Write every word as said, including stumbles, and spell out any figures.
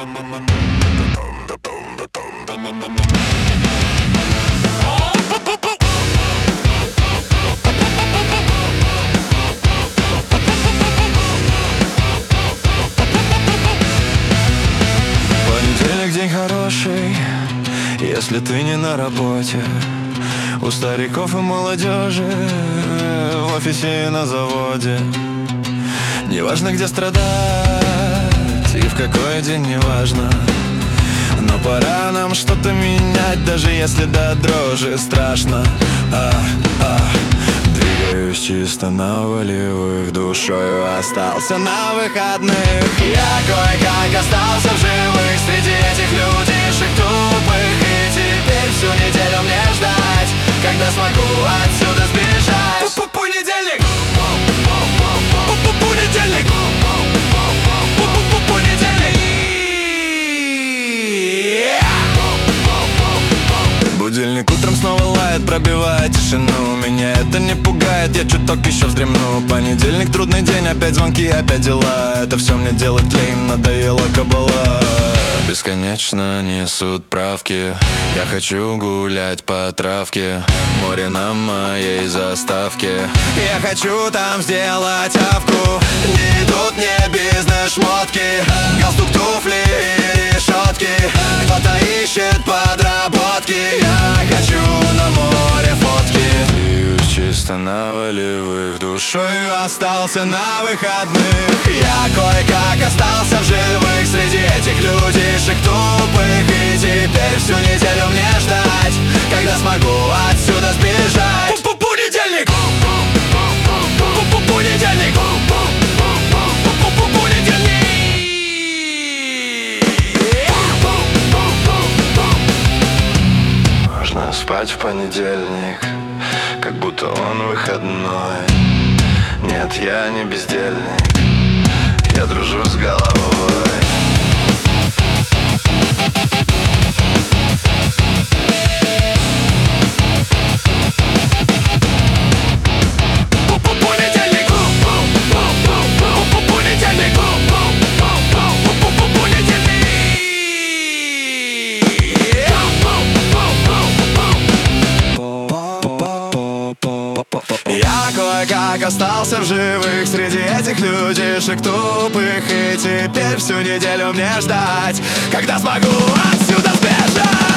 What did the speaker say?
Понедельник день хороший, если ты не на работе. У стариков и молодежи, в офисе и на заводе. Неважно, где страдать и в какой день, неважно. Но пора нам что-то менять, даже если до дрожи страшно. а, а. Двигаюсь чисто на волевых, душою остался на выходных. Я кое-как остался в живых среди этих людишек тупых. И теперь всю неделю мне ждать, когда смогу отсюда сбежать. Пу-пу-понедельник! Пу-пу-понедельник! Пу-пу-понедельник! Будильник утром снова лает, пробивает тишину. Меня это не пугает, я чуток еще вздремну. Понедельник трудный день, опять звонки, опять дела. Это все мне делать лень, надоела кабала. Бесконечно несут правки. Я хочу гулять по травке, море на моей заставке. Я хочу там сделать авку. Не идут мне бизнес-шмотки, галстук, туфли и решетки. Кто-то ищет подработки. Я хочу на море фотки. Двигаюсь чисто на волевых, душою остался на выходных. Я кое-как остался в живых среди этих людишек тупых. И теперь всю неделю мне ждать, когда смогу отсюда сбежать. Пу-пу-понедельник! Пу-пу-понедельник! Можно спать в понедельник, как будто он выходной. Нет, я не бездельник, я дружу с головой. Я кое-как остался в живых среди этих людишек тупых. И теперь всю неделю мне ждать, когда смогу отсюда сбежать.